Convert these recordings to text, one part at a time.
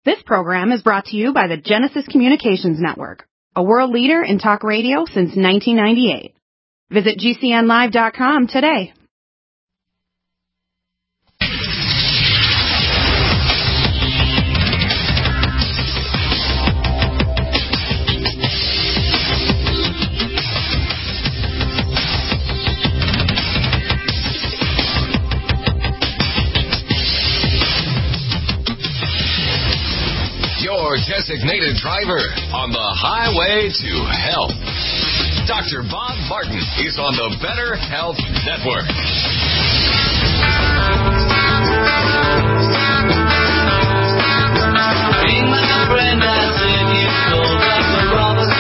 This program is brought to you by the Genesis Communications Network, a world leader in talk radio since 1998. Visit GCNlive.com today. Your designated driver on the highway to health. Dr. Bob Martin is on the Better Health Network. Being my friend, I said you told Dr. Roberts.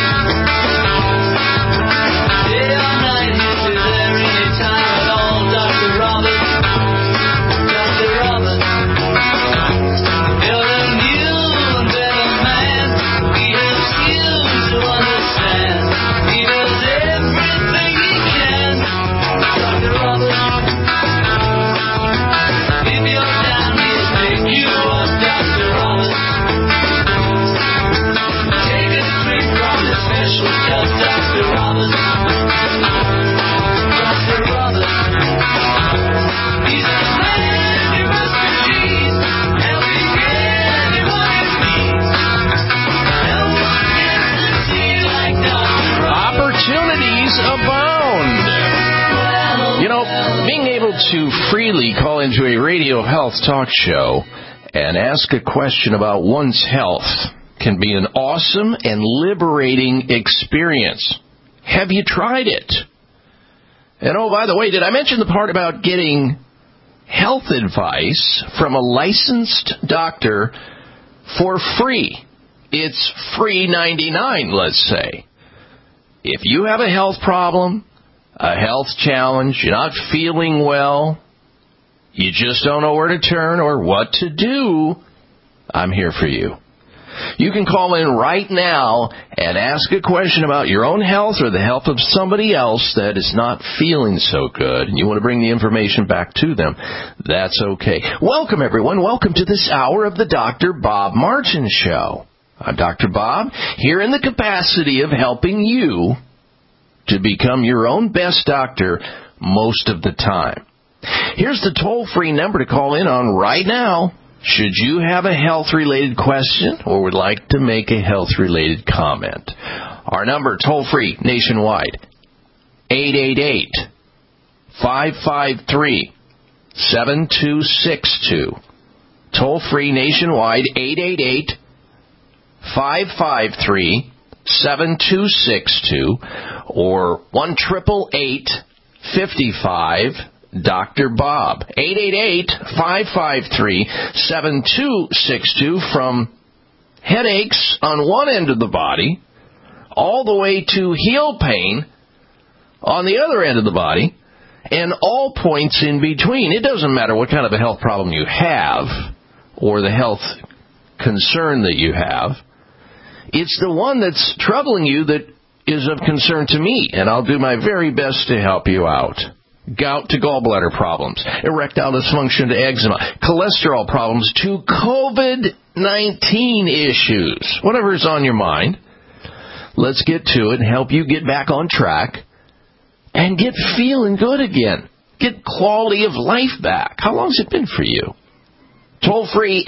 Day or night, if you're there any time at all, Dr. Roberts. Dr. Roberts. You're a new and better man. He helps you to understand. He does everything he can. Dr. Roberts. If you're down, he'll pick you up, Dr. Roberts. Take a drink from the special cup, Dr. Roberts. Dr. Roberts. He's a man you must believe, helping anyone in need. No one gets to see you like Dr. Roberts. Opportunities abound. You know, being able to freely call into a radio health talk show and ask a question about one's health can be an awesome and liberating experience. Have you tried it? And oh, by the way, did I mention the part about getting health advice from a licensed doctor for free? It's free 99, let's say. If you have a health problem, a health challenge, you're not feeling well, you just don't know where to turn or what to do, I'm here for you. You can call in right now and ask a question about your own health or the health of somebody else that is not feeling so good, and you want to bring the information back to them. That's okay. Welcome, everyone. Welcome to this hour of the Dr. Bob Martin Show. I'm Dr. Bob, here in the capacity of helping you to become your own best doctor most of the time. Here's the toll-free number to call in on right now, should you have a health-related question or would like to make a health-related comment. Our number, toll-free, nationwide, 888-553-7262. Toll-free, nationwide, 888-553-7262 or 1-888-55 Dr. Bob. 888-553-7262 from headaches on one end of the body all the way to heel pain on the other end of the body and all points in between. It doesn't matter what kind of a health problem you have or the health concern that you have. It's the one that's troubling you that is of concern to me, and I'll do my very best to help you out. Gout to gallbladder problems, erectile dysfunction to eczema, cholesterol problems to COVID-19 issues. Whatever's on your mind, let's get to it and help you get back on track and get feeling good again. Get quality of life back. How long's it been for you? Toll free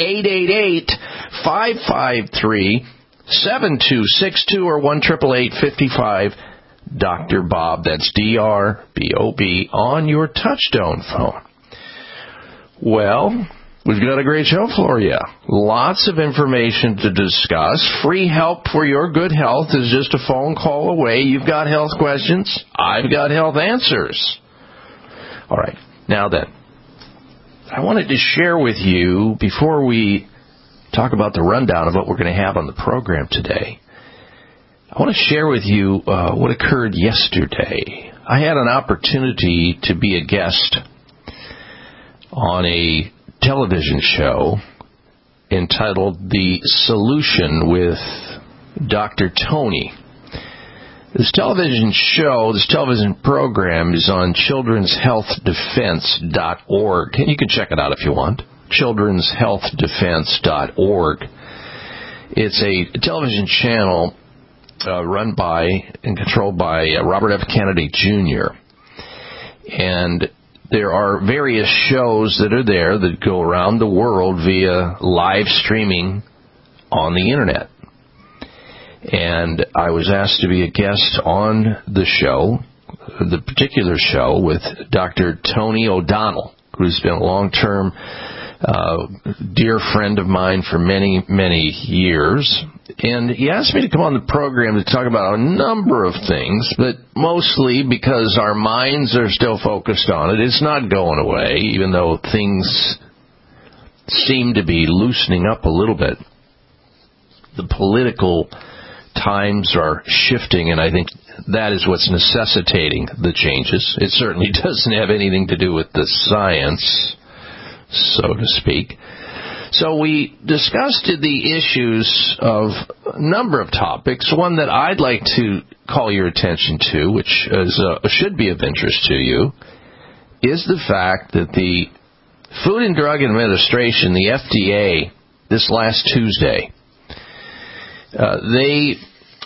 888-553-7262 or 1-888-55 Dr. Bob. That's D-R-B-O-B on your touchtone phone. Well, we've got a great show for you. Lots of information to discuss. Free help for your good health is just a phone call away. You've got health questions. I've got health answers. All right. Now then, I wanted to share with you, before we talk about the rundown of what we're going to have on the program today, I want to share with you what occurred yesterday. I had an opportunity to be a guest on a television show entitled The Solution with Dr. Tony. This television show, this television program is on childrenshealthdefense.org. And you can check it out if you want, childrenshealthdefense.org. It's a television channel run by and controlled by Robert F. Kennedy Jr. And there are various shows that are there that go around the world via live streaming on the Internet. And I was asked to be a guest on the show, the particular show, with Dr. Tony O'Donnell, who's been a long-term dear friend of mine for many, many years. And he asked me to come on the program to talk about a number of things, but mostly because our minds are still focused on it. It's not going away, even though things seem to be loosening up a little bit. The political times are shifting, and I think that is what's necessitating the changes. It certainly doesn't have anything to do with the science, so to speak. So we discussed the issues of a number of topics. One that I'd like to call your attention to, which should be of interest to you, is the fact that the Food and Drug Administration, the FDA, this last Tuesday, they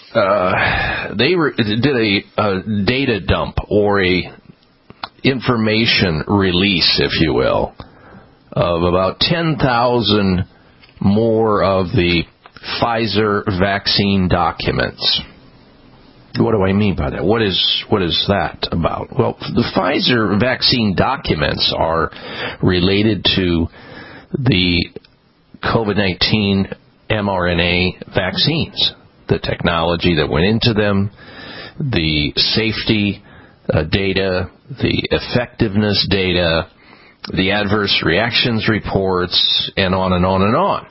did a data dump, or a information release, if you will, of about 10,000 more of the Pfizer vaccine documents. What do I mean by that? What is that about? Well, the Pfizer vaccine documents are related to the COVID-19 mRNA vaccines, the technology that went into them, the safety data, the effectiveness data, the adverse reactions reports, and on and on and on.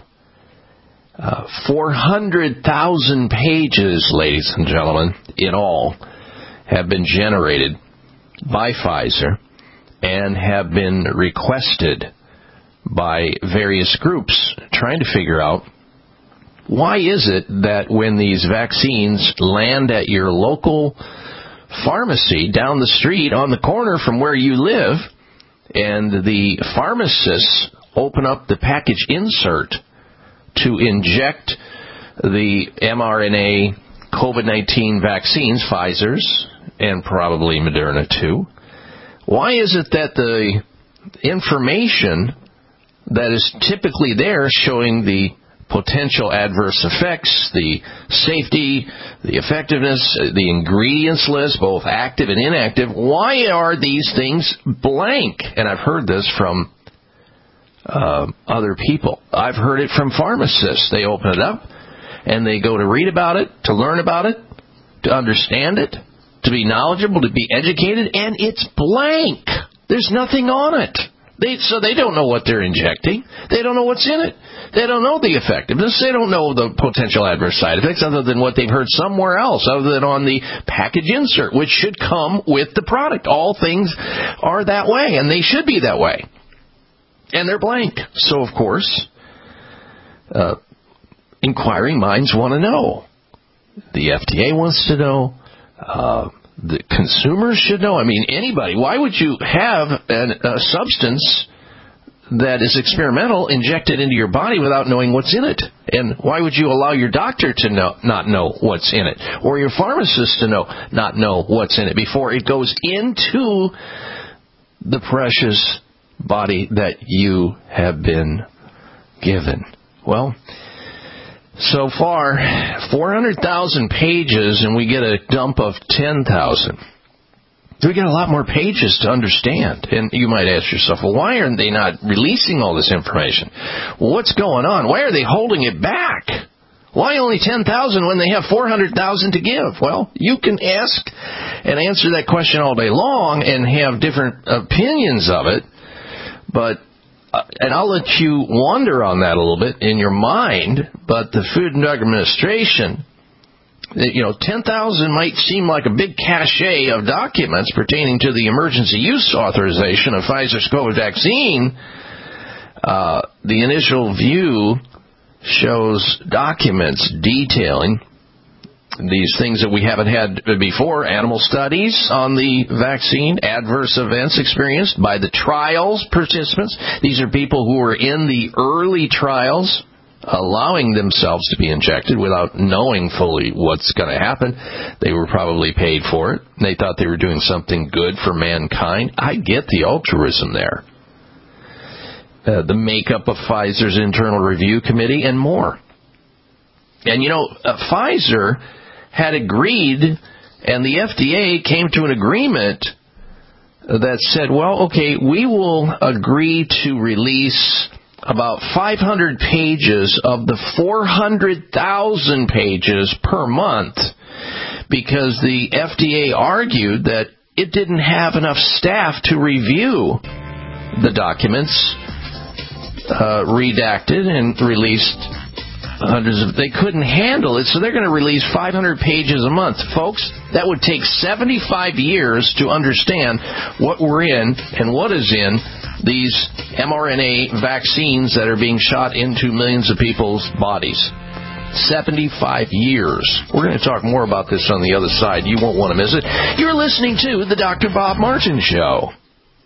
400,000 pages, ladies and gentlemen, in all, have been generated by Pfizer and have been requested by various groups trying to figure out, why is it that when these vaccines land at your local pharmacy down the street on the corner from where you live, and the pharmacists open up the package insert to inject the mRNA COVID-19 vaccines, Pfizer's, and probably Moderna too, why is it that the information that is typically there showing the potential adverse effects, the safety, the effectiveness, the ingredients list, both active and inactive, why are these things blank? And I've heard this from other people. I've heard it from pharmacists. They open it up and they go to read about it, to learn about it, to understand it, to be knowledgeable, to be educated, and it's blank. There's nothing on it. So they don't know what they're injecting. They don't know what's in it. They don't know the effectiveness. They don't know the potential adverse side effects other than what they've heard somewhere else, other than on the package insert, which should come with the product. All things are that way, and they should be that way. And they're blank. So, of course, inquiring minds want to know. The FDA wants to know. The consumers should know. I mean, anybody. Why would you have a substance that is experimental injected into your body without knowing what's in it? And why would you allow your doctor to not know what's in it, or your pharmacist to not know what's in it before it goes into the precious body that you have been given? Well, so far, 400,000 pages, and we get a dump of 10,000. So we got a lot more pages to understand. And you might ask yourself, well, why aren't they not releasing all this information? Well, what's going on? Why are they holding it back? Why only 10,000 when they have 400,000 to give? Well, you can ask and answer that question all day long and have different opinions of it, but and I'll let you wander on that a little bit in your mind, but the Food and Drug Administration, 10,000 might seem like a big cachet of documents pertaining to the emergency use authorization of Pfizer's COVID vaccine. The initial view shows documents detailing these things that we haven't had before: animal studies on the vaccine, adverse events experienced by the trials participants. These are people who were in the early trials allowing themselves to be injected without knowing fully what's going to happen. They were probably paid for it. They thought they were doing something good for mankind. I get the altruism there. The makeup of Pfizer's internal review committee, and more. And, Pfizer had agreed, and the FDA came to an agreement that said, well, okay, we will agree to release about 500 pages of the 400,000 pages per month because the FDA argued that it didn't have enough staff to review the documents redacted and released they couldn't handle it, so they're going to release 500 pages a month. Folks, that would take 75 years to understand what we're in and what is in these mRNA vaccines that are being shot into millions of people's bodies. 75 years. We're going to talk more about this on the other side. You won't want to miss it. You're listening to the Dr. Bob Martin Show.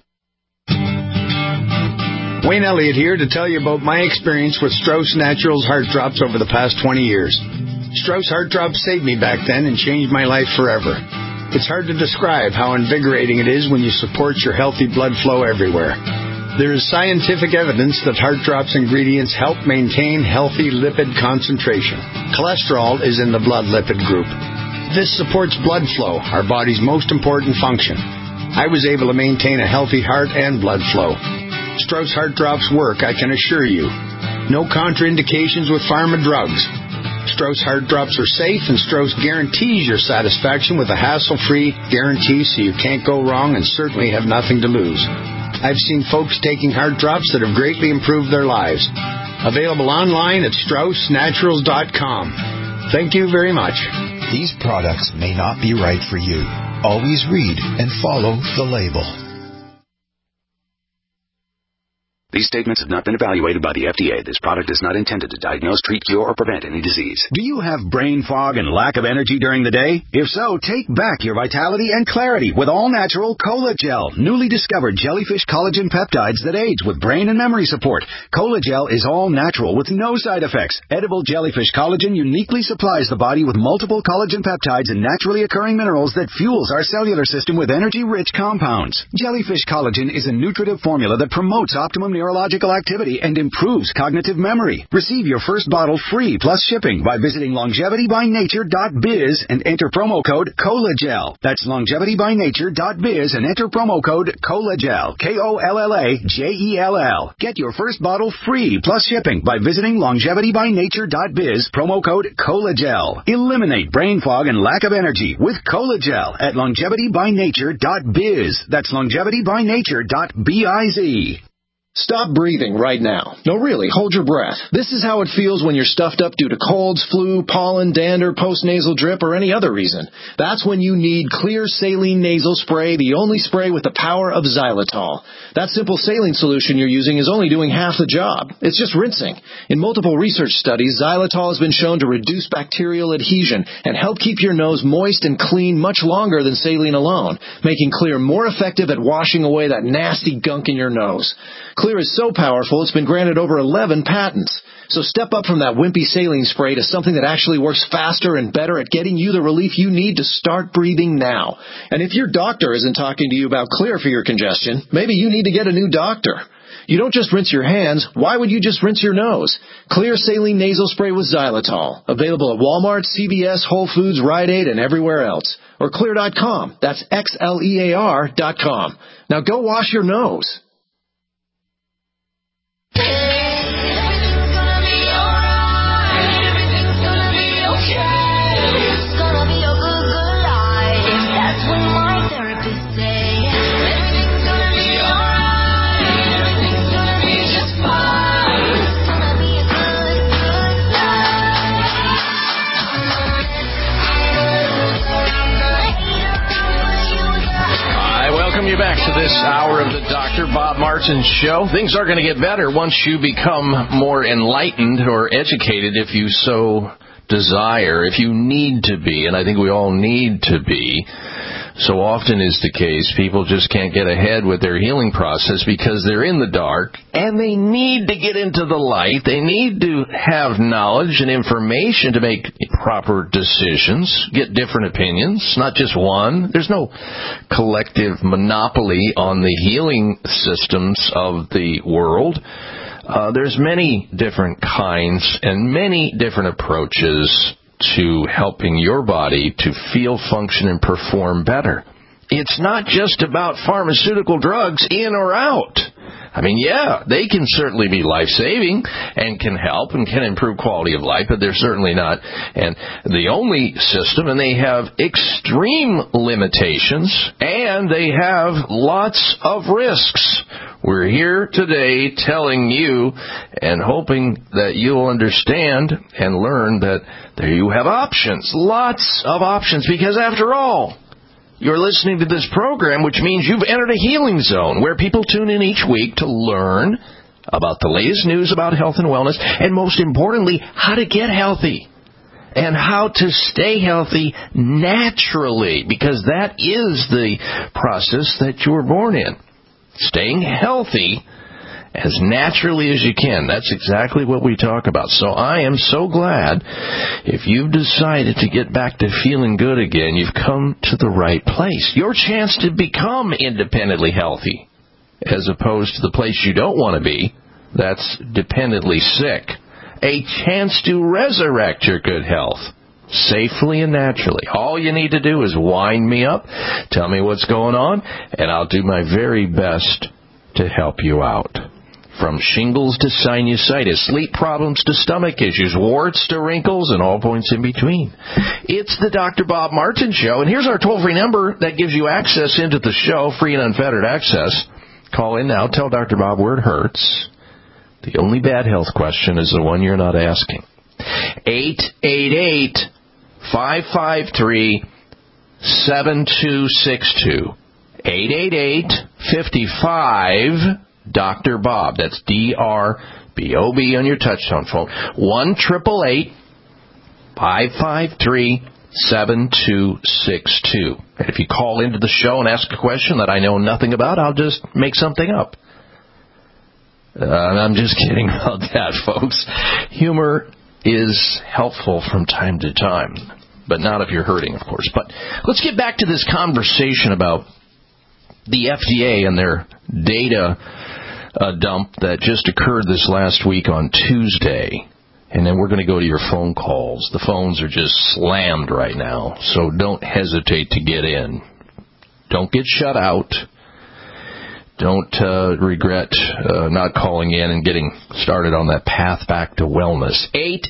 Wayne Elliott here to tell you about my experience with Strauss Naturals Heart Drops over the past 20 years. Strauss Heart Drops saved me back then and changed my life forever. It's hard to describe how invigorating it is when you support your healthy blood flow everywhere. There is scientific evidence that Heart Drops ingredients help maintain healthy lipid concentration. Cholesterol is in the blood lipid group. This supports blood flow, our body's most important function. I was able to maintain a healthy heart and blood flow. Strauss Heart Drops work, I can assure you. No contraindications with pharma drugs. Strauss Heart Drops are safe, and Strauss guarantees your satisfaction with a hassle-free guarantee so you can't go wrong and certainly have nothing to lose. I've seen folks taking Heart Drops that have greatly improved their lives. Available online at StraussNaturals.com. Thank you very much. These products may not be right for you. Always read and follow the label. These statements have not been evaluated by the FDA. This product is not intended to diagnose, treat, cure, or prevent any disease. Do you have brain fog and lack of energy during the day? If so, take back your vitality and clarity with all-natural Cola-Gel, newly discovered jellyfish collagen peptides that aids with brain and memory support. Cola-Gel is all-natural with no side effects. Edible jellyfish collagen uniquely supplies the body with multiple collagen peptides and naturally occurring minerals that fuels our cellular system with energy-rich compounds. Jellyfish collagen is a nutritive formula that promotes optimum neurological activity and improves cognitive memory. Receive your first bottle free plus shipping by visiting longevitybynature.biz and enter promo code COLAGEL. That's longevitybynature.biz and enter promo code COLAGEL. KOLLAGEL. Get your first bottle free plus shipping by visiting longevitybynature.biz, promo code COLAGEL. Eliminate brain fog and lack of energy with Cola-Gel at longevitybynature.biz. That's longevitybynature.biz. Stop breathing right now. No, really, hold your breath. This is how it feels when you're stuffed up due to colds, flu, pollen, dander, postnasal drip, or any other reason. That's when you need Clear Saline Nasal Spray, the only spray with the power of xylitol. That simple saline solution you're using is only doing half the job. It's just rinsing. In multiple research studies, xylitol has been shown to reduce bacterial adhesion and help keep your nose moist and clean much longer than saline alone, making Clear more effective at washing away that nasty gunk in your nose. Clear is so powerful, it's been granted over 11 patents. So step up from that wimpy saline spray to something that actually works faster and better at getting you the relief you need to start breathing now. And if your doctor isn't talking to you about Clear for your congestion, maybe you need to get a new doctor. You don't just rinse your hands. Why would you just rinse your nose? Clear Saline Nasal Spray with xylitol. Available at Walmart, CVS, Whole Foods, Rite Aid, and everywhere else. Or Clear.com. That's XLEAR.com. Now go wash your nose. You back to this hour of the Dr. Bob Martin Show. Things are going to get better once you become more enlightened or educated, if you so desire, if you need to be, and I think we all need to be. so often is the case, people just can't get ahead with their healing process because they're in the dark and they need to get into the light. They need to have knowledge and information to make proper decisions, get different opinions, not just one. There's no collective monopoly on the healing systems of the world. There's many different kinds and many different approaches to helping your body to feel, function, and perform better. It's not just about pharmaceutical drugs in or out. I mean, yeah, they can certainly be life-saving and can help and can improve quality of life, but they're certainly not and the only system, and they have extreme limitations, and they have lots of risks. We're here today telling you and hoping that you'll understand and learn that there you have options, lots of options, because after all, you're listening to this program, which means you've entered a healing zone where people tune in each week to learn about the latest news about health and wellness, and most importantly, how to get healthy and how to stay healthy naturally, because that is the process that you were born in. Staying healthy as naturally as you can. That's exactly what we talk about. So I am so glad if you've decided to get back to feeling good again, you've come to the right place. Your chance to become independently healthy, as opposed to the place you don't want to be, that's dependently sick. A chance to resurrect your good health safely and naturally. All you need to do is wind me up, tell me what's going on, and I'll do my very best to help you out. From shingles to sinusitis, sleep problems to stomach issues, warts to wrinkles, and all points in between. It's the Dr. Bob Martin Show, and here's our toll-free number that gives you access into the show, free and unfettered access. Call in now, tell Dr. Bob where it hurts. The only bad health question is the one you're not asking. 888-553-7262. 888-55 Dr. Bob. That's D-R-B-O-B on your touchtone phone. 1-888-553-7262. And if you call into the show and ask a question that I know nothing about, I'll just make something up. I'm just kidding about that, folks. Humor is helpful from time to time, but not if you're hurting, of course. But let's get back to this conversation about the FDA and their data dump that just occurred this last week on Tuesday. And then we're going to go to your phone calls. The phones are just slammed right now, so don't hesitate to get in. Don't get shut out. Don't regret not calling in and getting started on that path back to wellness.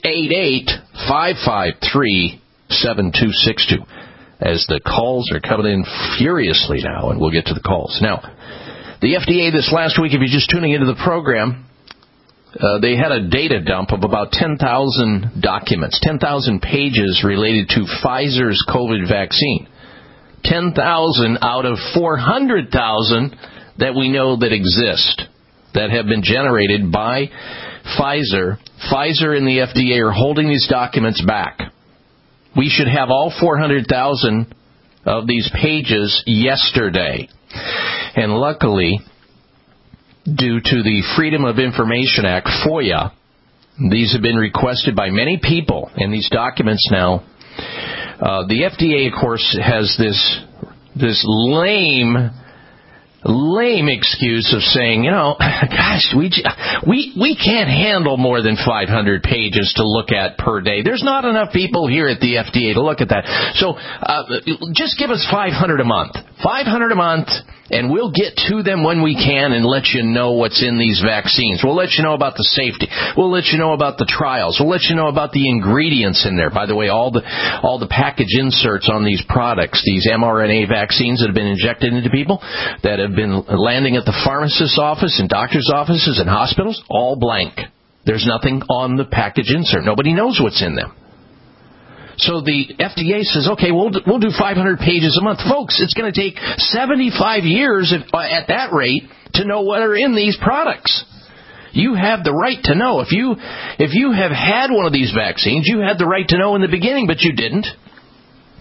888-553-7262. As the calls are coming in furiously now, and we'll get to the calls. Now, the FDA this last week, if you're just tuning into the program, they had a data dump of about 10,000 documents, 10,000 pages related to Pfizer's COVID vaccine. 10,000 out of 400,000 that we know that exist, that have been generated by Pfizer. Pfizer and the FDA are holding these documents back. We should have all 400,000 of these pages yesterday. And luckily, due to the Freedom of Information Act, FOIA, these have been requested by many people, and these documents now, the FDA, of course, has this lame excuse of saying, gosh, we can't handle more than 500 pages to look at per day. There's not enough people here at the FDA to look at that. So just give us 500 a month. 500 a month, and we'll get to them when we can and let you know what's in these vaccines. We'll let you know about the safety. We'll let you know about the trials. We'll let you know about the ingredients in there. By the way, all the package inserts on these products, these mRNA vaccines that have been injected into people, that have been landing at the pharmacist's office and doctor's offices and hospitals, all blank. There's nothing on the package insert. Nobody knows what's in them. So the FDA says, okay, we'll do 500 pages a month. Folks, it's going to take 75 years at that rate to know what are in these products. You have the right to know. If you have had one of these vaccines, you had the right to know in the beginning, but you didn't.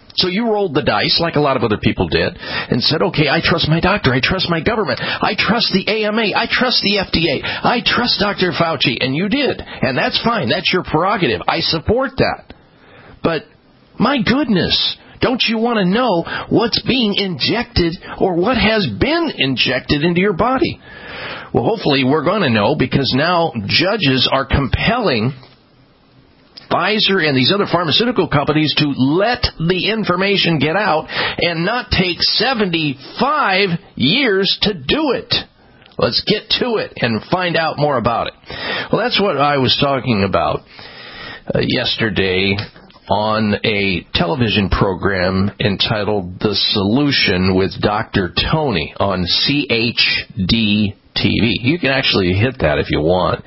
So you rolled the dice, like a lot of other people did, and said, okay, I trust my doctor, I trust my government, I trust the AMA, I trust the FDA, I trust Dr. Fauci, and you did. And that's fine, that's your prerogative. I support that. But, my goodness, don't you want to know what's being injected or what has been injected into your body? Well, hopefully we're going to know, because now judges are compelling Pfizer and these other pharmaceutical companies to let the information get out and not take 75 years to do it. Let's get to it and find out more about it. Well, that's what I was talking about yesterday on a television program entitled The Solution with Dr. Tony on CHD TV. You can actually hit that if you want.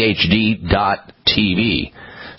CHD.TV.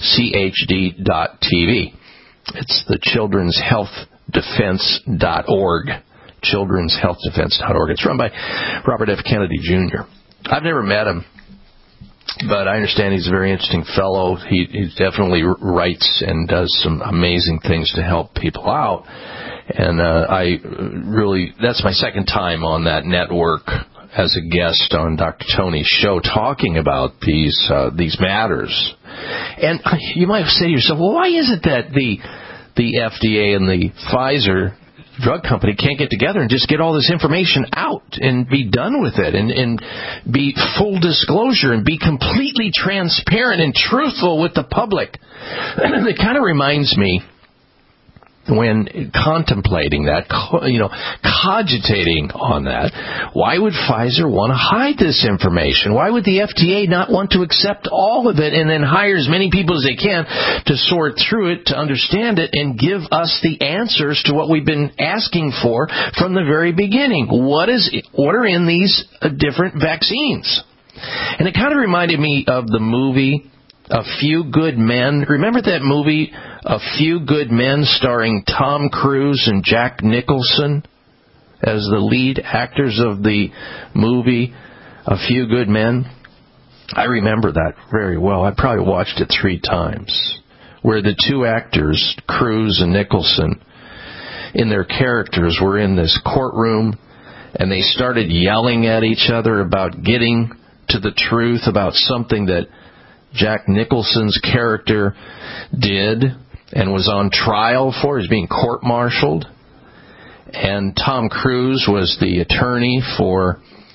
CHD.TV. It's the children'shealthdefense.org. Children'shealthdefense.org. It's run by Robert F. Kennedy Jr. I've never met him, but I understand he's a very interesting fellow. He definitely writes and does some amazing things to help people out. And that's my second time on that network as a guest on Dr. Tony's show talking about these matters. And you might say to yourself, well, why is it that the FDA and the Pfizer drug company can't get together and just get all this information out and be done with it and be full disclosure and be completely transparent and truthful with the public? It kind of reminds me, when contemplating that, cogitating on that, why would Pfizer want to hide this information? Why would the FDA not want to accept all of it and then hire as many people as they can to sort through it, to understand it, and give us the answers to what we've been asking for from the very beginning? What are in these different vaccines? And it kind of reminded me of the movie A Few Good Men. Remember that movie, A Few Good Men, starring Tom Cruise and Jack Nicholson as the lead actors of the movie A Few Good Men? I remember that very well. I probably watched it 3 times, where the two actors, Cruise and Nicholson, in their characters were in this courtroom, and they started yelling at each other about getting to the truth about something that Jack Nicholson's character did and was on trial for. He was being court-martialed. And Tom Cruise was the attorney for,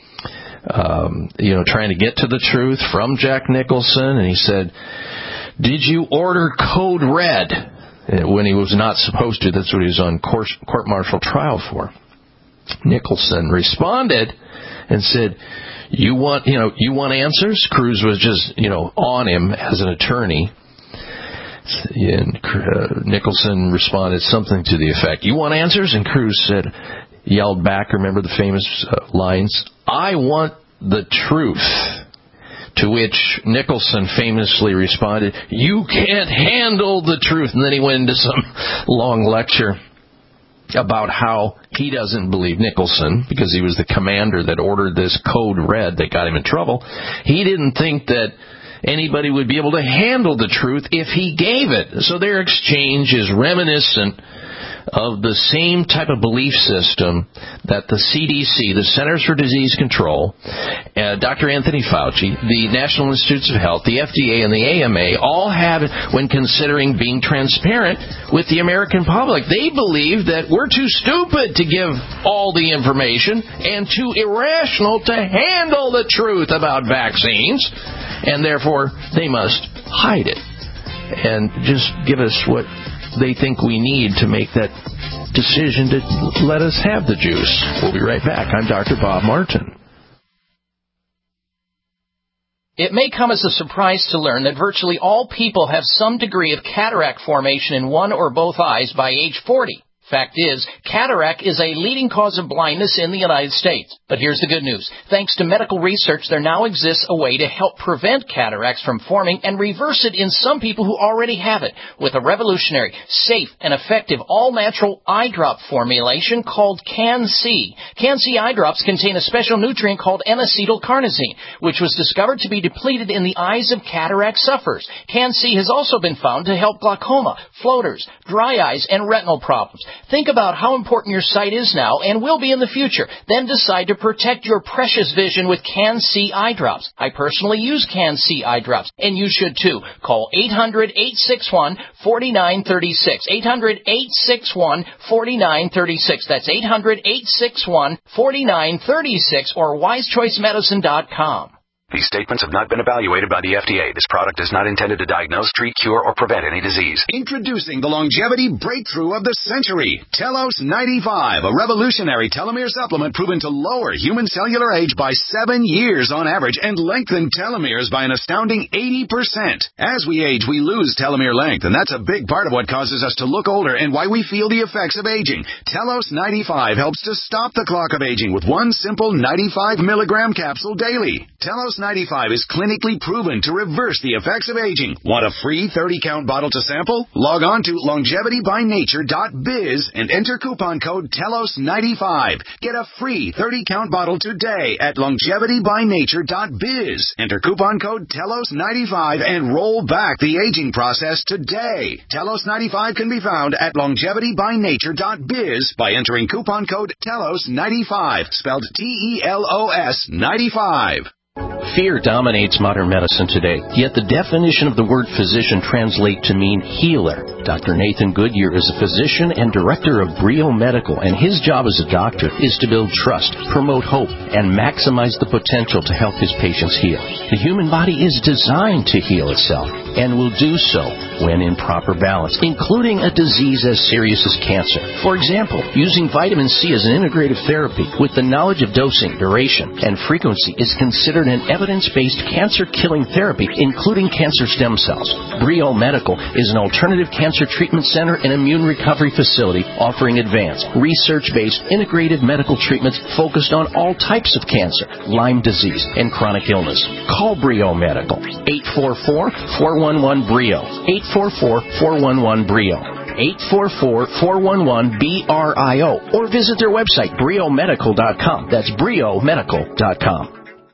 trying to get to the truth from Jack Nicholson. And he said, "Did you order Code Red?" When he was not supposed to. That's what he was on court-martial trial for. Nicholson responded and said, You want answers? Cruise was just, on him as an attorney. And Nicholson responded something to the effect, "You want answers?" And Cruise yelled back, remember the famous lines, "I want the truth." To which Nicholson famously responded, "You can't handle the truth." And then he went into some long lecture about how he doesn't believe Nicholson, because he was the commander that ordered this Code Red that got him in trouble. He didn't think that anybody would be able to handle the truth if he gave it. So their exchange is reminiscent of the same type of belief system that the CDC, the Centers for Disease Control, Dr. Anthony Fauci, the National Institutes of Health, the FDA, and the AMA all have when considering being transparent with the American public. They believe that we're too stupid to give all the information and too irrational to handle the truth about vaccines, and therefore they must hide it and just give us what they think we need to make that decision to let us have the juice. We'll be right back. I'm Dr. Bob Martin. It may come as a surprise to learn that virtually all people have some degree of cataract formation in one or both eyes by age 40. Fact is, cataract is a leading cause of blindness in the United States. But here's the good news. Thanks to medical research, there now exists a way to help prevent cataracts from forming and reverse it in some people who already have it with a revolutionary, safe, and effective all-natural eye drop formulation called Can-C. Can-C eye drops contain a special nutrient called N-acetylcarnosine, which was discovered to be depleted in the eyes of cataract sufferers. Can-C has also been found to help glaucoma, floaters, dry eyes, and retinal problems. Think about how important your sight is now and will be in the future. Then decide to protect your precious vision with Can-C eye drops. I personally use Can-C eye drops, and you should too. Call 800-861-4936. 800-861-4936. That's 800-861-4936 or wisechoicemedicine.com. These statements have not been evaluated by the FDA. This product is not intended to diagnose, treat, cure, or prevent any disease. Introducing the longevity breakthrough of the century, Telos 95, a revolutionary telomere supplement proven to lower human cellular age by 7 years on average and lengthen telomeres by an astounding 80%. As we age, we lose telomere length, and that's a big part of what causes us to look older and why we feel the effects of aging. Telos 95 helps to stop the clock of aging with one simple 95 milligram capsule daily. Telos 95 is clinically proven to reverse the effects of aging. Want a free 30-count bottle to sample? Log on to longevitybynature.biz and enter coupon code TELOS95. Get a free 30-count bottle today at longevitybynature.biz. Enter coupon code TELOS95 and roll back the aging process today. Telos95 can be found at longevitybynature.biz by entering coupon code TELOS95, spelled TELOS 95. Fear dominates modern medicine today, yet the definition of the word physician translates to mean healer. Dr. Nathan Goodyear is a physician and director of Brio Medical, and his job as a doctor is to build trust, promote hope, and maximize the potential to help his patients heal. The human body is designed to heal itself, and will do so when in proper balance, including a disease as serious as cancer. For example, using vitamin C as an integrative therapy with the knowledge of dosing, duration, and frequency is considered an evidence-based cancer-killing therapy, including cancer stem cells. Brio Medical is an alternative cancer treatment center and immune recovery facility offering advanced, research-based, integrated medical treatments focused on all types of cancer, Lyme disease, and chronic illness. Call Brio Medical, 844-411-BRIO, 844-411-BRIO. 844-411-BRIO, or visit their website, briomedical.com. That's briomedical.com.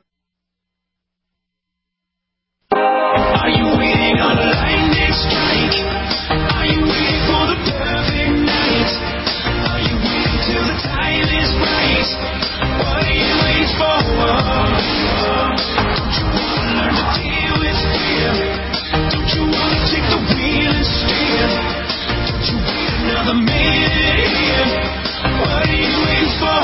Are you waiting on a lightning strike? Are you waiting for the perfect night? Are you waiting till the time is right? What are you waiting for? Don't you want to learn to deal with fear? Don't you want to take the wheel and steer? Don't you wait another minute here? What are you waiting for?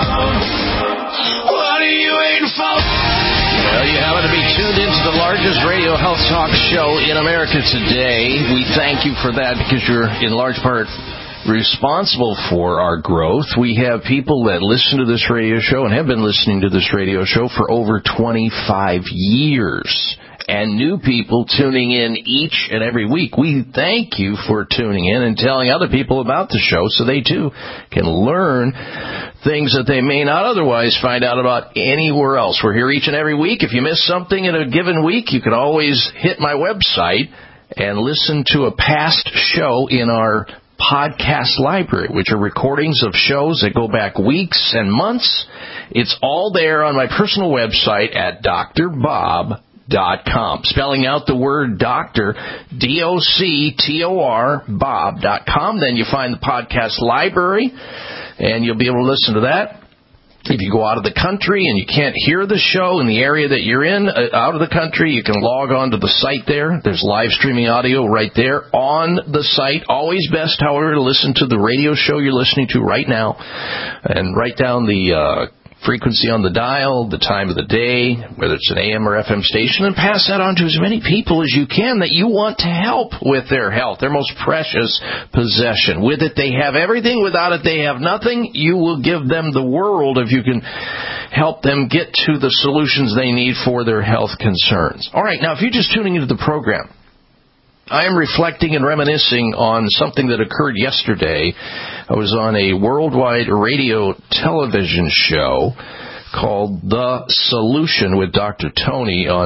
What are you waiting for? Well, you happen to be tuned into the largest radio health talk show in America today. We thank you for that because you're in large part responsible for our growth. We have people that listen to this radio show and have been listening to this radio show for over 25 years. And new people tuning in each and every week. We thank you for tuning in and telling other people about the show so they too can learn things that they may not otherwise find out about anywhere else. We're here each and every week. If you miss something in a given week, you can always hit my website and listen to a past show in our podcast library, which are recordings of shows that go back weeks and months. It's all there on my personal website at drbob.com. Spelling out the word doctor, D-O-C-T-O-R, Bob.com. Then you find the podcast library, and you'll be able to listen to that. If you go out of the country and you can't hear the show in the area that you're in, out of the country, you can log on to the site there. There's live streaming audio right there on the site. Always best, however, to listen to the radio show you're listening to right now and write down the frequency on the dial, the time of the day, whether it's an AM or FM station, and pass that on to as many people as you can that you want to help with their health, their most precious possession. With it, they have everything. Without it, they have nothing. You will give them the world if you can help them get to the solutions they need for their health concerns. All right, now, if you're just tuning into the program, I am reflecting and reminiscing on something that occurred yesterday. I was on a worldwide radio television show called The Solution with Dr. Tony on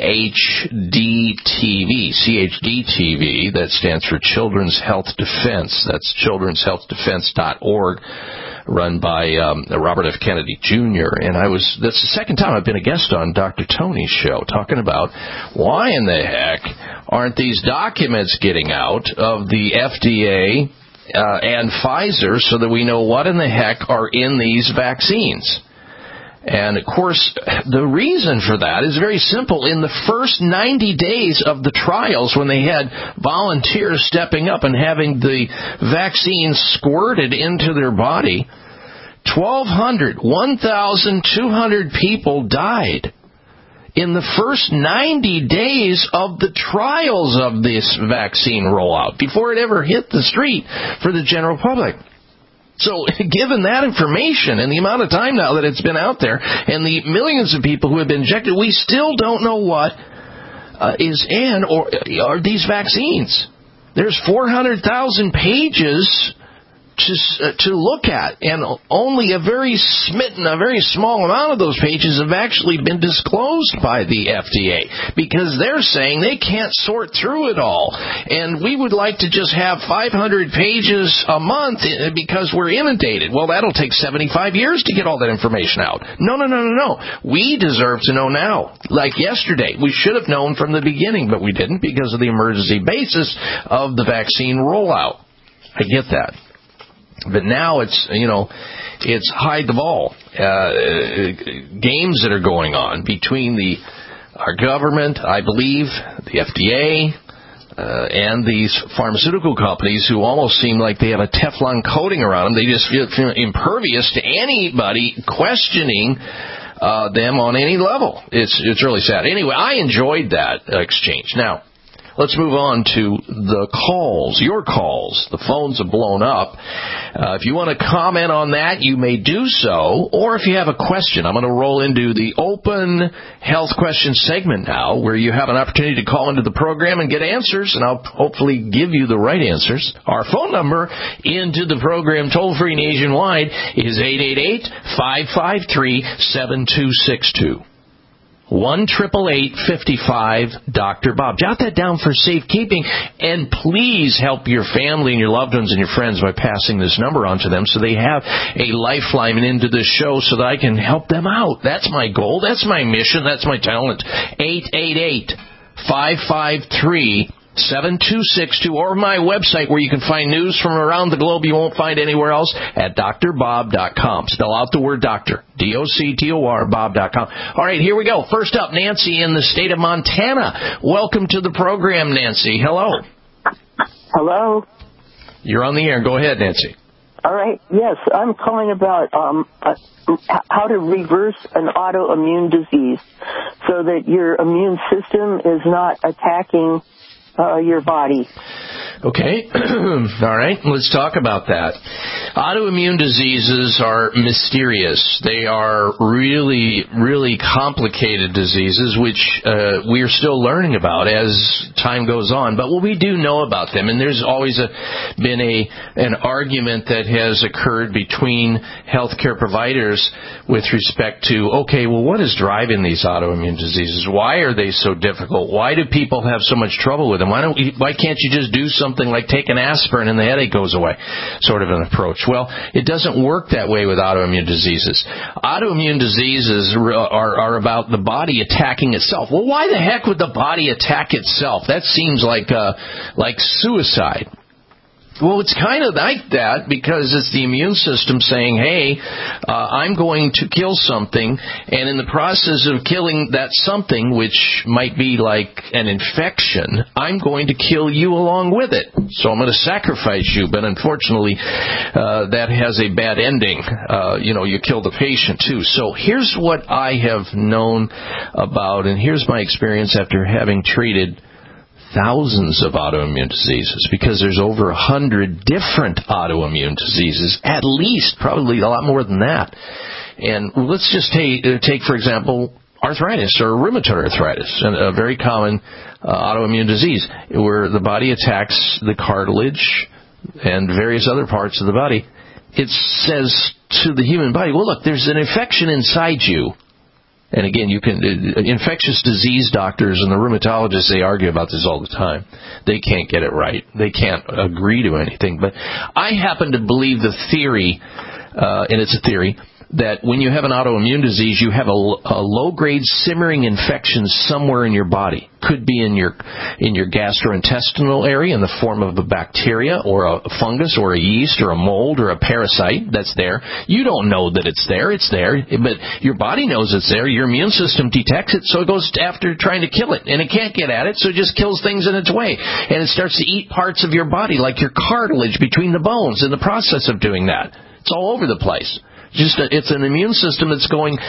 CHD-TV. CHD-TV, that stands for Children's Health Defense. That's children'shealthdefense.org, run by Robert F. Kennedy Jr. And that's the second time I've been a guest on Dr. Tony's show, talking about why in the heck aren't these documents getting out of the FDA and Pfizer so that we know what in the heck are in these vaccines. And, of course, the reason for that is very simple. In the first 90 days of the trials, when they had volunteers stepping up and having the vaccine squirted into their body, 1,200 people died in the first 90 days of the trials of this vaccine rollout, before it ever hit the street for the general public. So, given that information and the amount of time now that it's been out there and the millions of people who have been injected, we still don't know what is in or are these vaccines. There's 400,000 pages to look at, and only a very small amount of those pages have actually been disclosed by the FDA, because they're saying they can't sort through it all, and we would like to just have 500 pages a month because we're inundated. Well, that'll take 75 years to get all that information out. No. We deserve to know now. Like yesterday, we should have known from the beginning, but we didn't because of the emergency basis of the vaccine rollout. I get that. But now it's hide the ball games that are going on between our government, I believe, the FDA, and these pharmaceutical companies who almost seem like they have a Teflon coating around them. They just feel impervious to anybody questioning them on any level. It's really sad. Anyway, I enjoyed that exchange. Now, let's move on to the calls, your calls. The phones have blown up. If you want to comment on that, you may do so. Or if you have a question, I'm going to roll into the open health question segment now, where you have an opportunity to call into the program and get answers, and I'll hopefully give you the right answers. Our phone number into the program, toll-free nationwide, is 888-553-7262. 1-888-55-Dr. Bob. Jot that down for safekeeping, and please help your family and your loved ones and your friends by passing this number on to them so they have a lifeline into this show so that I can help them out. That's my goal. That's my mission. That's my talent. 888-553-7262, or my website where you can find news from around the globe you won't find anywhere else at drbob.com. Spell out the word doctor, D-O-C-T-O-R, bob.com. All right, here we go. First up, Nancy in the state of Montana. Welcome to the program, Nancy. Hello. Hello. You're on the air. Go ahead, Nancy. All right. Yes, I'm calling about how to reverse an autoimmune disease so that your immune system is not attacking your body. Okay. All right. Let's talk about that. Autoimmune diseases are mysterious. They are really, really complicated diseases, which we're still learning about as time goes on. But what we do know about them, and there's always been an argument that has occurred between healthcare providers with respect to, okay, well, what is driving these autoimmune diseases? Why are they so difficult? Why do people have so much trouble with them? Why can't you just do something like take an aspirin and the headache goes away, sort of an approach? Well, it doesn't work that way with autoimmune diseases. Autoimmune diseases are about the body attacking itself. Well, why the heck would the body attack itself? That seems like suicide. Well, it's kind of like that because it's the immune system saying, hey, I'm going to kill something, and in the process of killing that something, which might be like an infection, I'm going to kill you along with it. So I'm going to sacrifice you, but unfortunately, that has a bad ending. You kill the patient too. So here's what I have known about, and here's my experience after having treated thousands of autoimmune diseases, because there's over 100 different autoimmune diseases, at least, probably a lot more than that. And let's just take for example, arthritis or rheumatoid arthritis, a very common autoimmune disease where the body attacks the cartilage and various other parts of the body. It says to the human body, well, look, there's an infection inside you. And again, infectious disease doctors and the rheumatologists, they argue about this all the time. They can't get it right. They can't agree to anything. But I happen to believe the theory, and it's a theory, that when you have an autoimmune disease, you have a low-grade simmering infection somewhere in your body. Could be in your gastrointestinal area in the form of a bacteria or a fungus or a yeast or a mold or a parasite that's there. You don't know that it's there. It's there. But your body knows it's there. Your immune system detects it, so it goes after trying to kill it. And it can't get at it, so it just kills things in its way. And it starts to eat parts of your body, like your cartilage between the bones, in the process of doing that. It's all over the place. It's an immune system that's going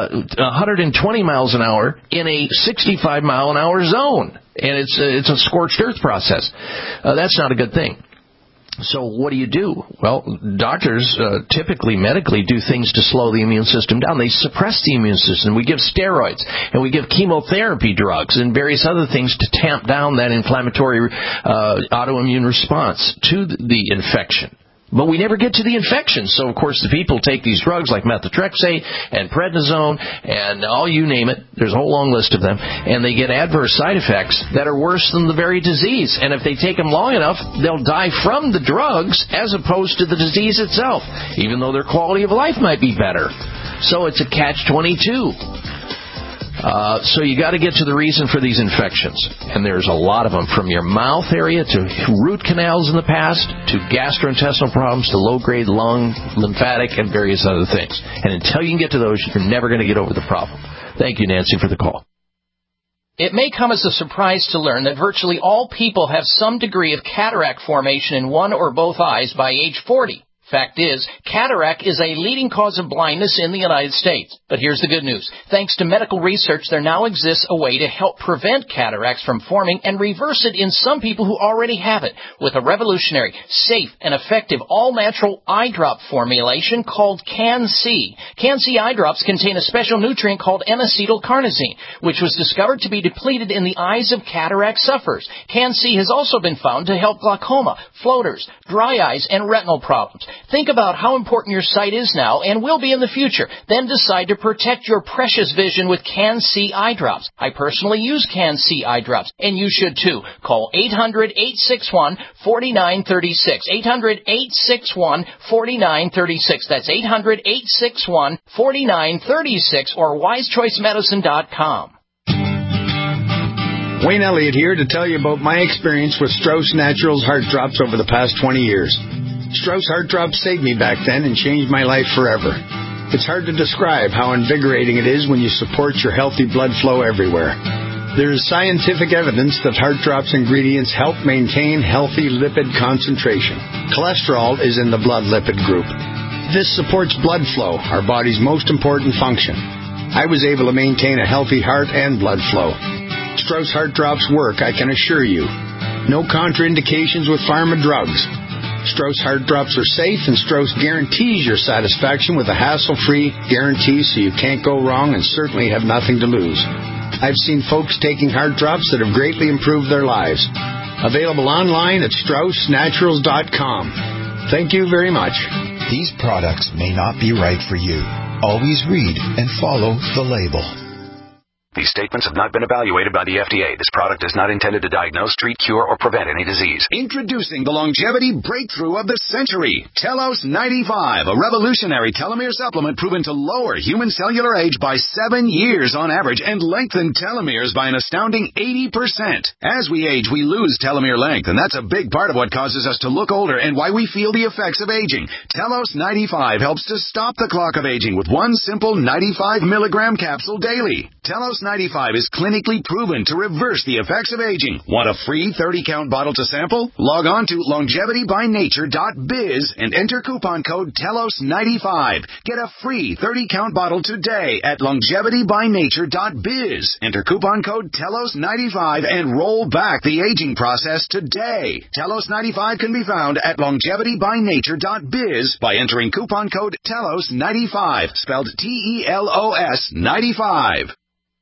120 miles an hour in a 65 mile an hour zone, and it's a scorched earth process. That's not a good thing. So what do you do? Well, doctors typically medically do things to slow the immune system down. They suppress the immune system. We give steroids, and we give chemotherapy drugs and various other things to tamp down that inflammatory autoimmune response to the infection. But we never get to the infection. So, of course, the people take these drugs like methotrexate and prednisone and all you name it. There's a whole long list of them. And they get adverse side effects that are worse than the very disease. And if they take them long enough, they'll die from the drugs as opposed to the disease itself, even though their quality of life might be better. So it's a catch-22. So you got to get to the reason for these infections, and there's a lot of them, from your mouth area to root canals in the past, to gastrointestinal problems, to low-grade lung, lymphatic, and various other things. And until you can get to those, you're never going to get over the problem. Thank you, Nancy, for the call. It may come as a surprise to learn that virtually all people have some degree of cataract formation in one or both eyes by age 40. Fact is, cataract is a leading cause of blindness in the United States. But here's the good news. Thanks to medical research, there now exists a way to help prevent cataracts from forming and reverse it in some people who already have it with a revolutionary, safe, and effective all-natural eye drop formulation called Can-C. Can-C eye drops contain a special nutrient called N-acetylcarnosine, which was discovered to be depleted in the eyes of cataract sufferers. Can-C has also been found to help glaucoma, floaters, dry eyes, and retinal problems. Think about how important your sight is now and will be in the future. Then decide to protect your precious vision with Can-C eye drops. I personally use Can-C eye drops, and you should too. Call 800-861-4936. 800-861-4936. That's 800-861-4936 or wisechoicemedicine.com. Wayne Elliott here to tell you about my experience with Strauss Naturals Heart Drops over the past 20 years. Strauss Heart Drops saved me back then and changed my life forever. It's hard to describe how invigorating it is when you support your healthy blood flow everywhere. There is scientific evidence that Heart Drops ingredients help maintain healthy lipid concentration. Cholesterol is in the blood lipid group. This supports blood flow, our body's most important function. I was able to maintain a healthy heart and blood flow. Strauss Heart Drops work, I can assure you. No contraindications with pharma drugs. Strauss Heart Drops are safe, and Strauss guarantees your satisfaction with a hassle-free guarantee, so you can't go wrong and certainly have nothing to lose. I've seen folks taking Heart Drops that have greatly improved their lives. Available online at StraussNaturals.com. Thank you very much. These products may not be right for you. Always read and follow the label. These statements have not been evaluated by the FDA. This product is not intended to diagnose, treat, cure, or prevent any disease. Introducing the longevity breakthrough of the century, Telos 95, a revolutionary telomere supplement proven to lower human cellular age by 7 years on average and lengthen telomeres by an astounding 80%. As we age, we lose telomere length, and that's a big part of what causes us to look older and why we feel the effects of aging. Telos 95 helps to stop the clock of aging with one simple 95 milligram capsule daily. Telos 95 is clinically proven to reverse the effects of aging. Want a free 30-count bottle to sample? Log on to longevitybynature.biz and enter coupon code TELOS95. Get a free 30-count bottle today at longevitybynature.biz. Enter coupon code TELOS95 and roll back the aging process today. TELOS95 can be found at longevitybynature.biz by entering coupon code TELOS95, spelled TELOS 95.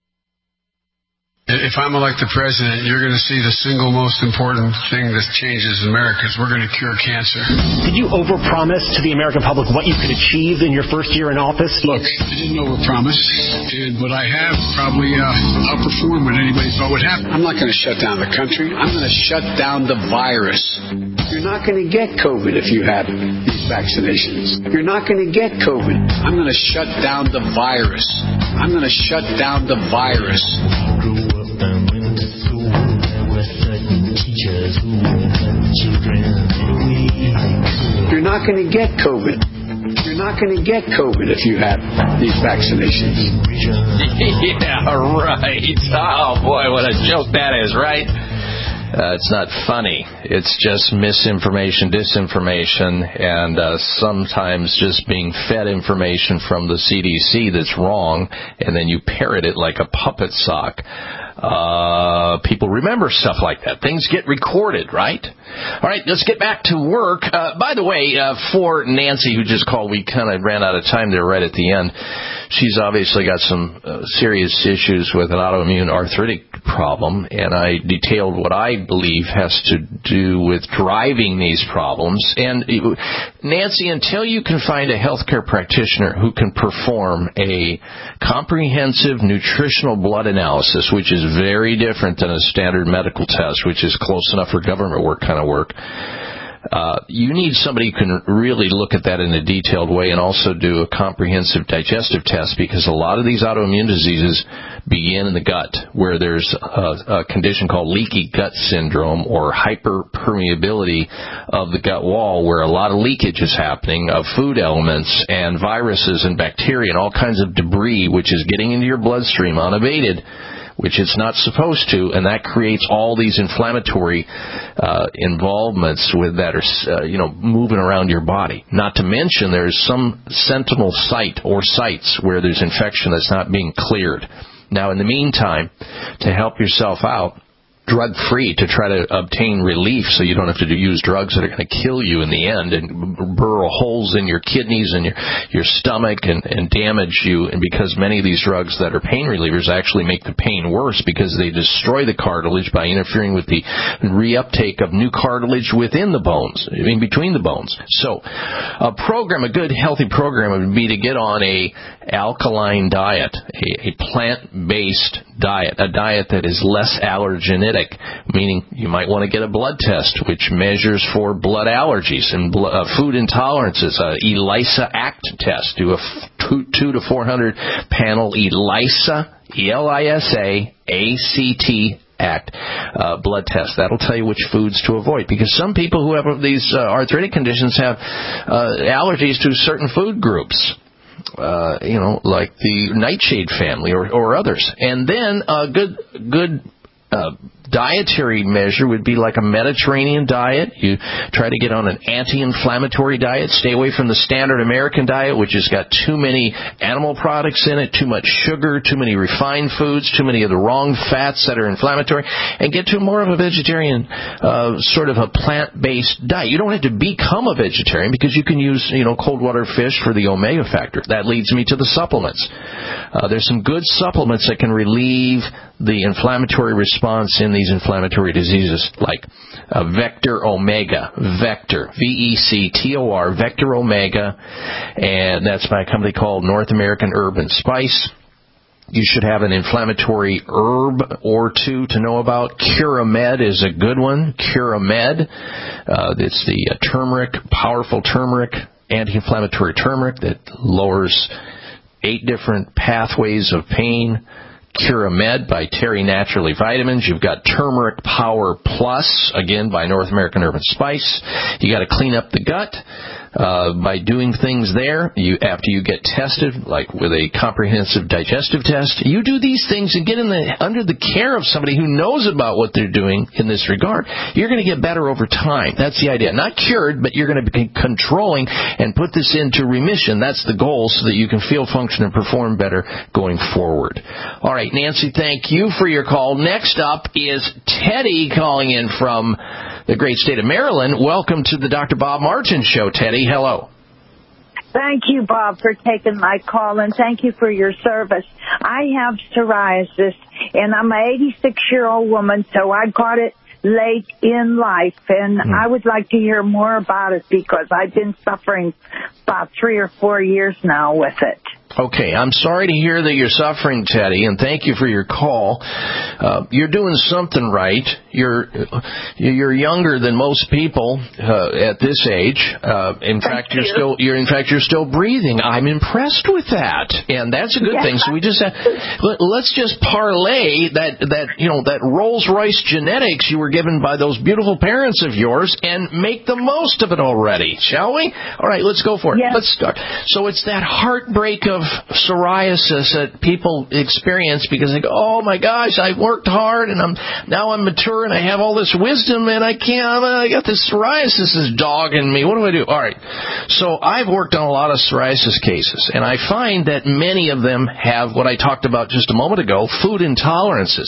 If I'm elected president, you're going to see the single most important thing that changes in America is we're going to cure cancer. Did you overpromise to the American public what you could achieve in your first year in office? Look, I didn't overpromise, but I have probably outperformed what anybody thought would happen. I'm not going to shut down the country. I'm going to shut down the virus. You're not going to get COVID if you have these vaccinations. You're not going to get COVID. I'm going to shut down the virus. I'm going to shut down the virus. You're not going to get COVID. You're not going to get COVID if you have these vaccinations. Yeah, right. Oh, boy, what a joke that is, right? It's not funny. It's just misinformation, disinformation, and sometimes just being fed information from the CDC that's wrong, and then you parrot it like a puppet sock. People remember stuff like that. Things get recorded, right? All right, let's get back to work. By the way, for Nancy, who just called, we kind of ran out of time there right at the end. She's obviously got some serious issues with an autoimmune arthritic problem, and I detailed what I believe has to do with driving these problems. And Nancy, until you can find a healthcare practitioner who can perform a comprehensive nutritional blood analysis, which is very different than a standard medical test, which is close enough for government work kind of work, you need somebody who can really look at that in a detailed way and also do a comprehensive digestive test, because a lot of these autoimmune diseases begin in the gut, where there's a condition called leaky gut syndrome or hyperpermeability of the gut wall, where a lot of leakage is happening of food elements and viruses and bacteria and all kinds of debris, which is getting into your bloodstream unabated, which it's not supposed to, and that creates all these inflammatory involvements with that are moving around your body. Not to mention there's some sentinel site or sites where there's infection that's not being cleared. Now, in the meantime, to help yourself out, drug-free, to try to obtain relief so you don't have to use drugs that are going to kill you in the end and burrow holes in your kidneys and your stomach and damage you. And because many of these drugs that are pain relievers actually make the pain worse because they destroy the cartilage by interfering with the reuptake of new cartilage within the bones, in between the bones. So a good healthy program would be to get on a alkaline diet, a plant-based diet, a diet that is less allergenic, meaning you might want to get a blood test which measures for blood allergies and food intolerances, ELISA ACT test. Do a 2 to 400 panel ELISA, E-L-I-S-A, A-C-T, ACT blood test. That'll tell you which foods to avoid, because some people who have these arthritic conditions have allergies to certain food groups. Like the nightshade family or others. And then a good dietary measure would be like a Mediterranean diet. You try to get on an anti-inflammatory diet. Stay away from the standard American diet, which has got too many animal products in it, too much sugar, too many refined foods, too many of the wrong fats that are inflammatory, and get to more of a vegetarian, sort of a plant-based diet. You don't have to become a vegetarian, because you can use, cold water fish for the omega factor. That leads me to the supplements. There's some good supplements that can relieve the inflammatory response in these inflammatory diseases, like Vector Omega, Vector, V-E-C-T-O-R, Vector Omega, and that's by a company called North American Herb and Spice. You should have an inflammatory herb or two to know about. Curamed is a good one. Curamed, it's the turmeric, powerful turmeric, anti-inflammatory turmeric that lowers 8 different pathways of pain. Curamed by Terry Naturally Vitamins. You've got Turmeric Power Plus, again by North American Herb and Spice. You got to clean up the gut by doing things there. After you get tested, like with a comprehensive digestive test, you do these things and get under the care of somebody who knows about what they're doing in this regard. You're going to get better over time. That's the idea. Not cured, but you're going to be controlling and put this into remission. That's the goal, so that you can feel, function, and perform better going forward. All right, Nancy, thank you for your call. Next up is Teddy calling in from the great state of Maryland. Welcome to the Dr. Bob Martin Show, Teddy. Hello. Thank you, Bob, for taking my call, and thank you for your service. I have psoriasis, and I'm an 86-year-old woman, so I got it late in life, and I would like to hear more about it because I've been suffering about 3 or 4 years now with it. Okay, I'm sorry to hear that you're suffering, Teddy, and thank you for your call. You're doing something right. You're younger than most people at this age. In fact, you're still breathing. I'm impressed with that, and that's a good thing. So let's just parlay that Rolls-Royce genetics you were given by those beautiful parents of yours and make the most of it already, shall we? All right, let's go for it. Yes. Let's start. So it's that heartbreak of psoriasis that people experience because they go, oh my gosh, I worked hard and I'm mature and I have all this wisdom and I got this psoriasis is dogging me. What do I do? All right. So I've worked on a lot of psoriasis cases, and I find that many of them have what I talked about just a moment ago, food intolerances,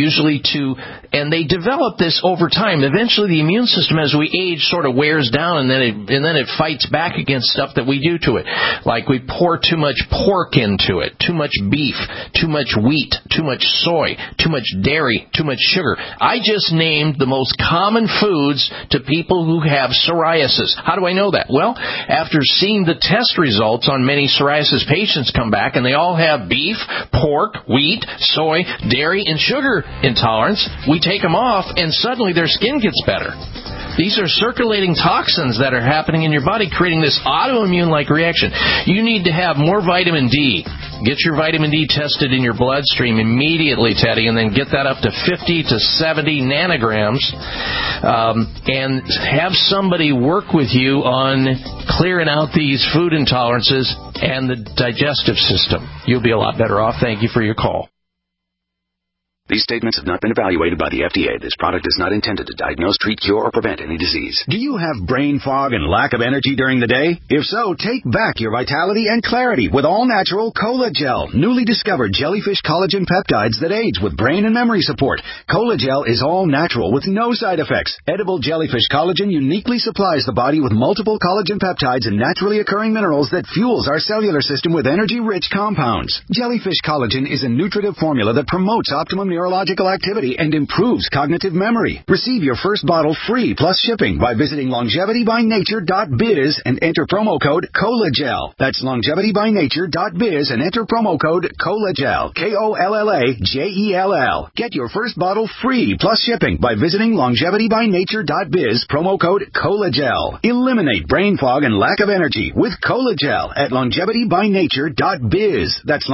and they develop this over time. Eventually the immune system as we age sort of wears down, and then it fights back against stuff that we do to it. Like we pour too much pork into it, too much beef, too much wheat, too much soy, too much dairy, too much sugar. I just named the most common foods to people who have psoriasis. How do I know that? Well, after seeing the test results on many psoriasis patients come back, and they all have beef, pork, wheat, soy, dairy, and sugar intolerance, we take them off, and suddenly their skin gets better. These are circulating toxins that are happening in your body, creating this autoimmune-like reaction. You need to have more vitamin D. Get your vitamin D tested in your bloodstream immediately, Teddy, and then get that up to 50 to 70 nanograms, and have somebody work with you on clearing out these food intolerances and the digestive system. You'll be a lot better off. Thank you for your call. These statements have not been evaluated by the FDA. This product is not intended to diagnose, treat, cure, or prevent any disease. Do you have brain fog and lack of energy during the day? If so, take back your vitality and clarity with all-natural Cola-Gel, newly discovered jellyfish collagen peptides that aids with brain and memory support. Cola-Gel is all-natural with no side effects. Edible jellyfish collagen uniquely supplies the body with multiple collagen peptides and naturally occurring minerals that fuels our cellular system with energy-rich compounds. Jellyfish collagen is a nutritive formula that promotes optimum neurological activity and improves cognitive memory. Receive your first bottle free plus shipping by visiting longevitybynature.biz and enter promo code COLAGEL. That's longevitybynature.biz and enter promo code COLAGEL. KOLLAGEL. Get your first bottle free plus shipping by visiting longevitybynature.biz, promo code COLAGEL. Eliminate brain fog and lack of energy with Cola-Gel at longevitybynature.biz. That's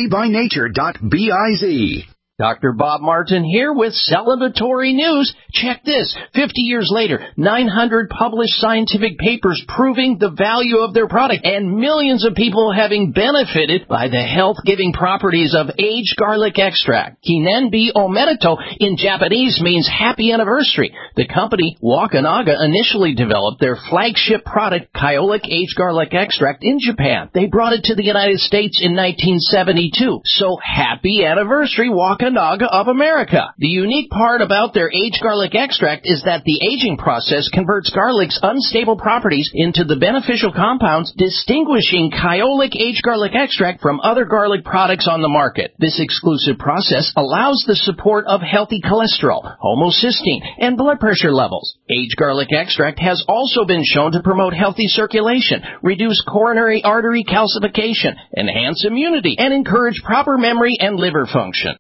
longevitybynature.biz. Dr. Bob Martin here with celebratory news. Check this. 50 years later, 900 published scientific papers proving the value of their product, and millions of people having benefited by the health-giving properties of aged garlic extract. Kinenbi Omerito in Japanese means happy anniversary. The company, Wakanaga, initially developed their flagship product, Kyolic aged garlic extract, in Japan. They brought it to the United States in 1972. So happy anniversary, Wakanaga of America. The unique part about their aged garlic extract is that the aging process converts garlic's unstable properties into the beneficial compounds, distinguishing Kyolic aged garlic extract from other garlic products on the market. This exclusive process allows the support of healthy cholesterol, homocysteine, and blood pressure levels. Aged garlic extract has also been shown to promote healthy circulation, reduce coronary artery calcification, enhance immunity, and encourage proper memory and liver function.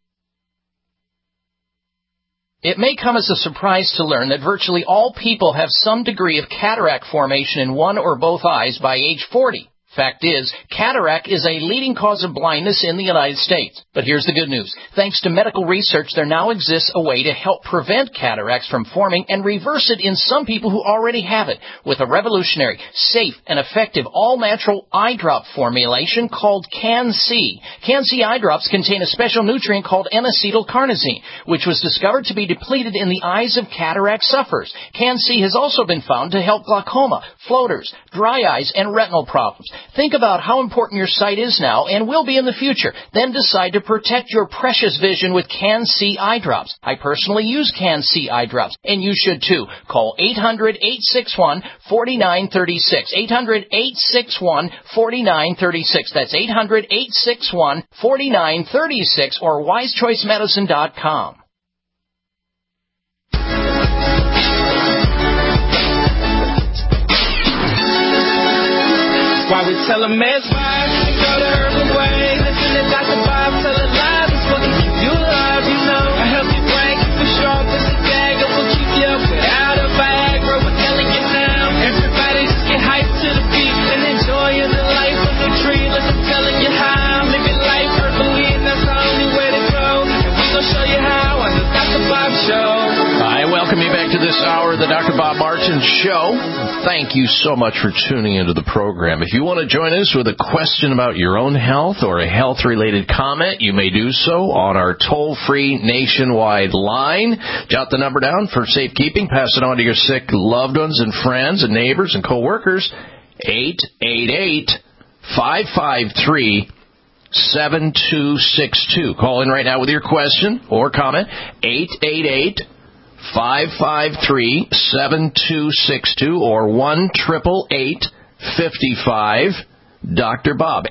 It may come as a surprise to learn that virtually all people have some degree of cataract formation in one or both eyes by age 40. Fact is, cataract is a leading cause of blindness in the United States. But here's the good news. Thanks to medical research, there now exists a way to help prevent cataracts from forming and reverse it in some people who already have it with a revolutionary, safe, and effective all-natural eye drop formulation called Can-C. Can-C eye drops contain a special nutrient called N-acetylcarnosine, which was discovered to be depleted in the eyes of cataract sufferers. Can-C has also been found to help glaucoma, floaters, dry eyes, and retinal problems. Think about how important your sight is now and will be in the future. Then decide to protect your precious vision with Can-C eye drops. I personally use Can-C eye drops, and you should too. Call 800-861-4936. 800-861-4936. That's 800-861-4936 or wisechoicemedicine.com. Why we tell them it's fine, go the urban way. Listen to Dr. Bob, tell it live. It's what can keep you alive, you know. I help you brain, keep you sharp as a dagger. We'll keep you up without a Viagra. We're telling you now. Everybody just get hyped to the beat and enjoying the life of the tree. Listen, telling you how. Living life herbally, and that's the only way to go. And we gon' show you how on the Dr. Bob Show. I welcome you back to this hour of the Dr. Bob Martin Show. Thank you so much for tuning into the program. If you want to join us with a question about your own health or a health-related comment, you may do so on our toll-free nationwide line. Jot the number down for safekeeping. Pass it on to your sick loved ones and friends and neighbors and coworkers. 888-553-7262. Call in right now with your question or comment. 888-553-7262 or 1-888-55 Bob.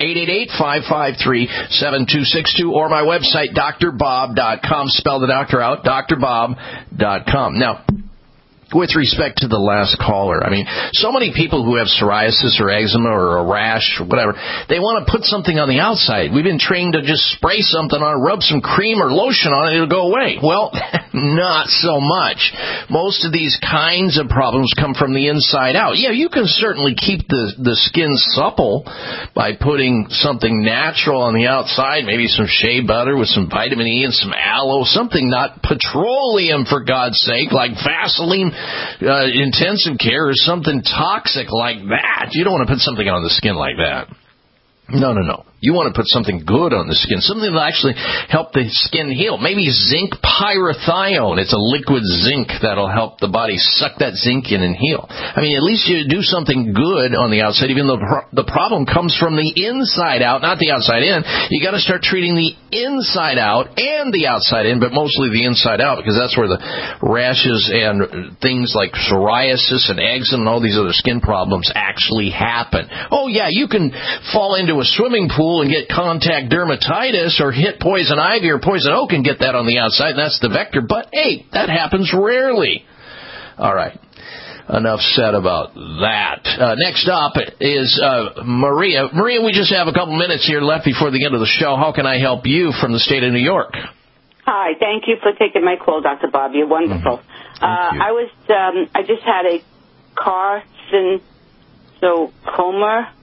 888-553-7262 or my website, drbob.com. Spell the doctor out, drbob.com. Now, with respect to the last caller, I mean, so many people who have psoriasis or eczema or a rash or whatever, they want to put something on the outside. We've been trained to just spray something on, rub some cream or lotion on it, it'll go away. Well, not so much. Most of these kinds of problems come from the inside out. Yeah, you can certainly keep the skin supple by putting something natural on the outside, maybe some shea butter with some vitamin E and some aloe, something not petroleum, for God's sake, like Vaseline intensive care or something toxic like that. You don't want to put something on the skin like that. No. You want to put something good on the skin, something that will actually help the skin heal. Maybe zinc pyrithione. It's a liquid zinc that'll help the body suck that zinc in and heal. I mean, at least you do something good on the outside, even though the problem comes from the inside out, not the outside in. You got to start treating the inside out and the outside in, but mostly the inside out, because that's where the rashes and things like psoriasis and eczema and all these other skin problems actually happen. Oh, yeah, you can fall into a swimming pool and get contact dermatitis or hit poison ivy or poison oak and get that on the outside, and that's the vector. But, hey, that happens rarely. All right. Enough said about that. Next up is Maria. Maria, we just have a couple minutes here left before the end of the show. How can I help you from the state of New York? Hi. Thank you for taking my call, Dr. Bob. You're wonderful. I just had a carcinosarcoma.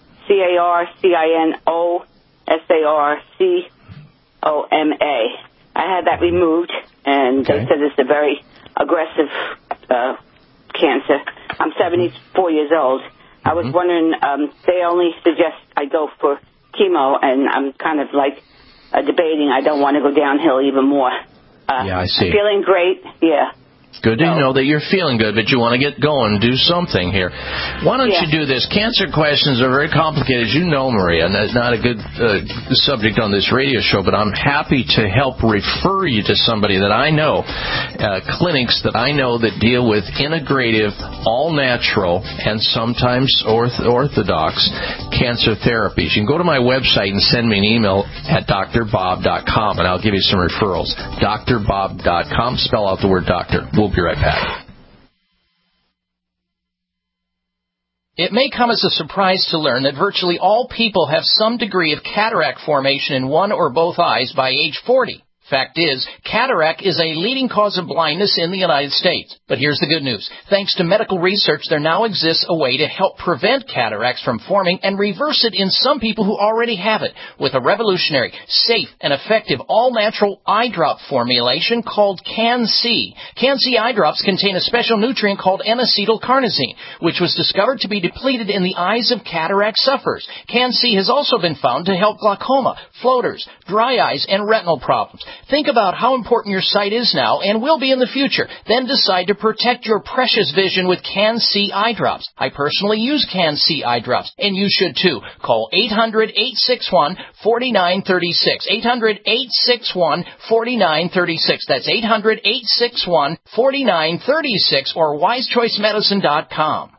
carcinosarcoma. I had that removed, and they said it's a very aggressive cancer. I'm 74 years old. I was wondering, they only suggest I go for chemo, and I'm kind of like debating. I don't want to go downhill even more. Yeah, I see. I'm feeling great, yeah. Good to know that you're feeling good, but you want to get going, do something here. Why don't you do this? Cancer questions are very complicated, as you know, Maria, and that's not a good subject on this radio show, but I'm happy to help refer you to somebody that I know, clinics that I know that deal with integrative, all-natural, and sometimes orthodox cancer therapies. You can go to my website and send me an email at drbob.com, and I'll give you some referrals. drbob.com, spell out the word doctor. We'll be right back. It may come as a surprise to learn that virtually all people have some degree of cataract formation in one or both eyes by age 40. Fact is, cataract is a leading cause of blindness in the United States. But here's the good news. Thanks to medical research, there now exists a way to help prevent cataracts from forming and reverse it in some people who already have it with a revolutionary, safe, and effective all-natural eye drop formulation called Can-C. Can-C eye drops contain a special nutrient called N-acetylcarnosine, which was discovered to be depleted in the eyes of cataract sufferers. Can-C has also been found to help glaucoma, floaters, dry eyes, and retinal problems. Think about how important your sight is now and will be in the future. Then decide to protect your precious vision with Can-C eye drops. I personally use Can-C eye drops, and you should too. Call 800-861-4936. 800-861-4936. That's 800-861-4936 or wisechoicemedicine.com.